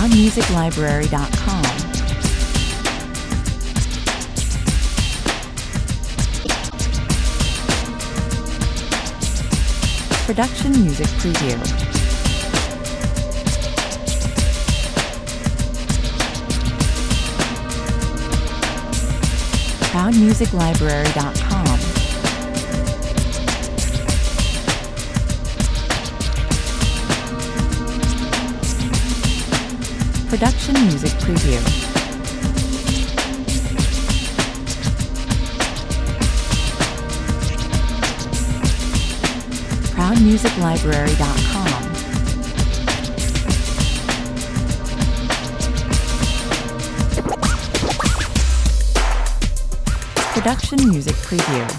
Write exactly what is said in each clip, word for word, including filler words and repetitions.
proud music library dot com. Production Music Preview. proud music library dot com. Production Music Preview. proud music library dot com. Production Music Preview.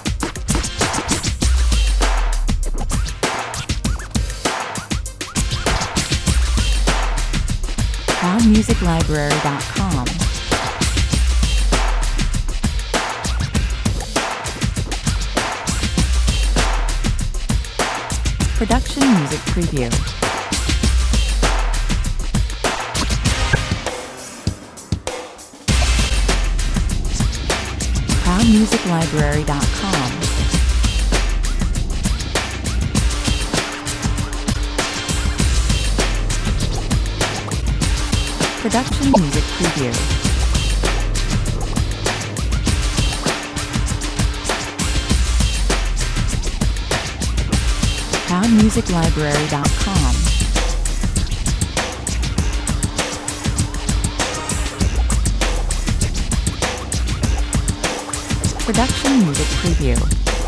proud music library dot com. Production Music Preview. proud music library dot com. Production Music Preview. proud music library dot com. Production Music Preview.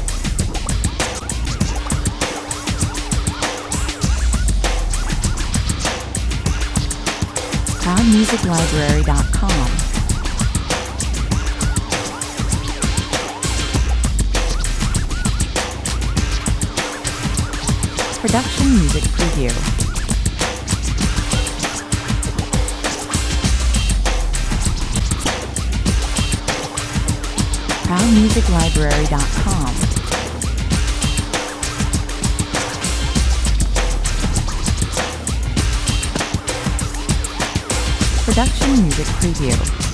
proud music library dot com. Production Music Preview. proud music library dot com. Production Music Preview.